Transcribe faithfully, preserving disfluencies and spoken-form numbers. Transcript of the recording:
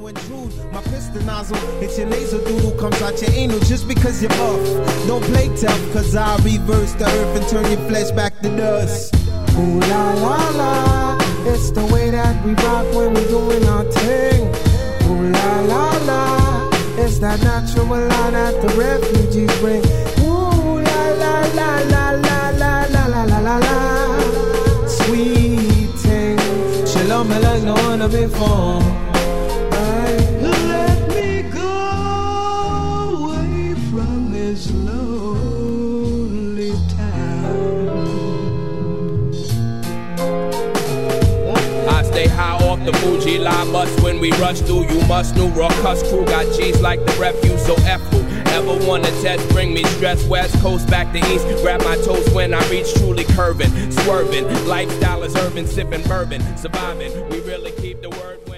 to intrude my piston nozzle. It's your laser doodle, comes out your anal just because you're off. Don't play tough, cause I reverse the earth and turn your flesh back to dust. Ooh la la la, it's the way that we rock when we're doing our thing. Ooh la la la, it's that natural law that the refugees bring. Ooh la la la la la la la la la la la. Sweet thing, she love me like no one before. Let me go away from this lonely town. I stay high off the Fuji line bus when we rush through. You must know raw cuss crew got G's like the refuse, so F who ever wanna test, bring me stress. West coast back to east, grab my toes when I reach, truly curving, swerving. Lifestyle is urban, sipping bourbon, surviving. We really keep the word when